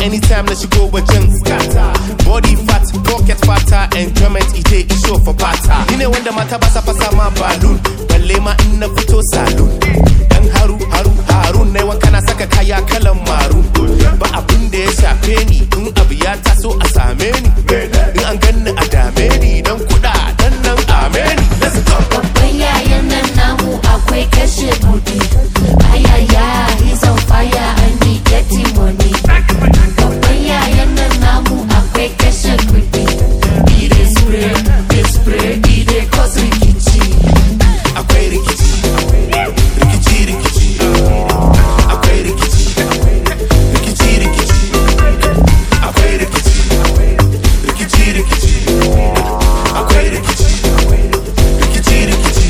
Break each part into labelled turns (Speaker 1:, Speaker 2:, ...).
Speaker 1: anytime na shigo wajen scatter. Body fat, pocket fatter, enjoyment ije isho for bata. Ni ne wanda mata ba sa fasa ma balloon, balle ma in na fito saloon. Dan harun ne wanka na saka kaya kalan maroon. Ba abin da ya shafe ni, in abu ya taso a same ni. In an ganni a dame ni, dan kuɗa dan nan ameni. Let's go.
Speaker 2: Babban yayan nan namu akwai kashe budi. Ayaya, he's on fire and he getting money. Babban yayan nan namu akwai kashe budi. He dey spray, he dey cause rikici.
Speaker 1: Akwai rikici, rikici. Akwai rikici, rikici. Akwai rikici, rikici. Akwai rikici, rikici.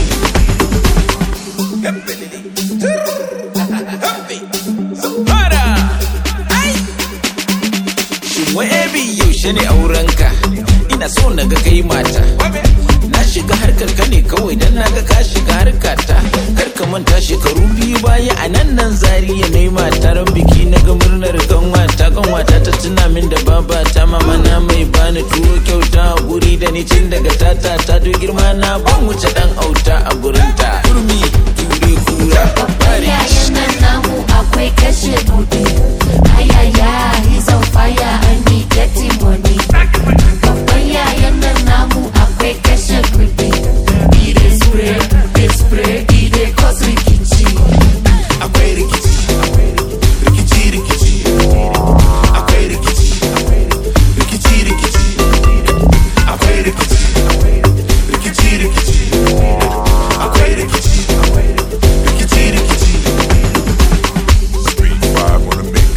Speaker 3: Shin wai ebi yaushe ne aurenka? Ina so na ga kai mata. Na shiga harkar ka ne kawai dan na ga ka shiga harkata. Kar ka manta shekaru biyu baya a nan Zariya nayi mataran biki na ga murnar kanwata ta tuna min da babata. Mama na mai bani tuwo kyauta a guri da ni cin daga tata ta do girma na ban wuce dan auta a gurinta. Turmi ture kura.
Speaker 2: Babban yayan nan namu akwai kashe budi. Ayaya, he's on fire and he getting money. Babban yayan nan namu akwai kashe budi. He dey spray, he dey cause rikici.
Speaker 1: Akwai rikici, rikici. Akwai rikici, rikici. Akwai rikici, rikici. Akwai rikici, rikici.
Speaker 4: Street 5 on the mix.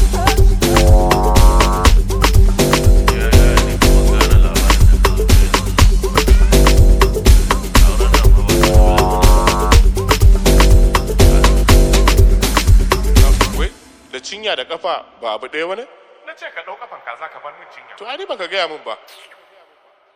Speaker 5: Wai, da cinya da kafa ba abu ɗaya wani?
Speaker 6: Na ce ka ɗau kafan kaza ka bar min cinya.
Speaker 5: To ai ban ka gaya min ba.